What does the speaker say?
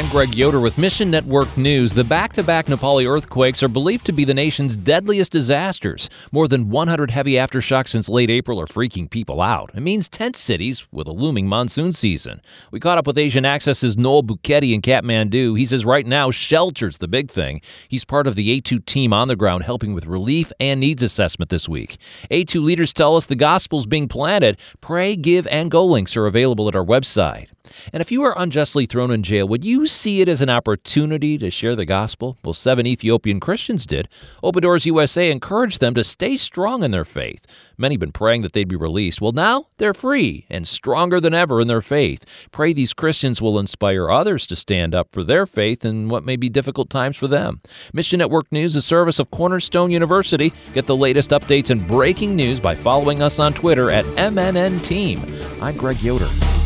I'm Greg Yoder with Mission Network News. The back-to-back Nepali earthquakes are believed to be the nation's deadliest disasters. More than 100 heavy aftershocks since late April are freaking people out. It means tent cities with a looming monsoon season. We caught up with Asian Access's Noel Buketi in Kathmandu. He says right now shelter's the big thing. He's part of the A2 team on the ground helping with relief and needs assessment this week. A2 leaders tell us the gospel's being planted. Pray, give, and go links are available at our website. And if you are unjustly thrown in jail, would you see it as an opportunity to share the gospel? Well, 7 Ethiopian Christians did. Open Doors USA encouraged them to stay strong in their faith. Many have been praying that they'd be released. Well, now they're free and stronger than ever in their faith. Pray these Christians will inspire others to stand up for their faith in what may be difficult times for them. Mission Network News, a service of Cornerstone University. Get the latest updates and breaking news by following us on Twitter at MNN Team. I'm Greg Yoder.